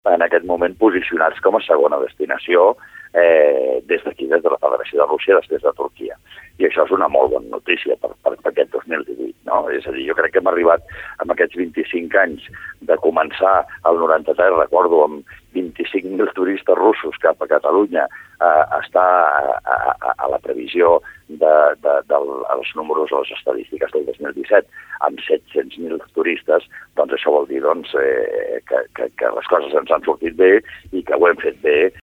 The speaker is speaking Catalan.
en aquest moment posicionats com a segona destinació des d'aquí, des de la Federació de Rússia, després de Turquia. I això és una molt bona notícia per aquest 2018, no? És a dir, jo crec que hem arribat amb aquests 25 anys de començar el 93, recordo, amb 25.000 turistes russos cap a Catalunya, està a la previsió dels números o les estadístiques del 2017 amb 700.000 turistes, doncs això vol dir que les coses ens han sortit bé i que ho hem fet bé